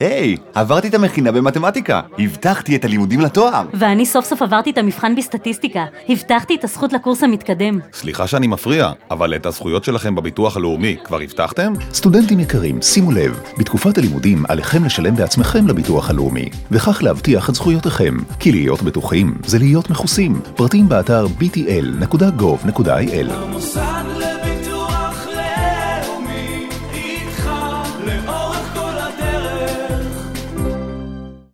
היי, עברתי את המכינה במתמטיקה. הבטחתי את הלימודים לתואר. ואני סוף סוף עברתי את המבחן בסטטיסטיקה. הבטחתי את הזכות לקורס המתקדם. סליחה שאני מפריע, אבל את הזכויות שלכם בביטוח הלאומי כבר הבטחתם? סטודנטים יקרים, שימו לב, בתקופת הלימודים עליכם לשלם בעצמכם לביטוח הלאומי, וכך להבטיח את זכויותיכם. כי להיות בטוחים זה להיות מכוסים. פרטים באתר btl.gov.il.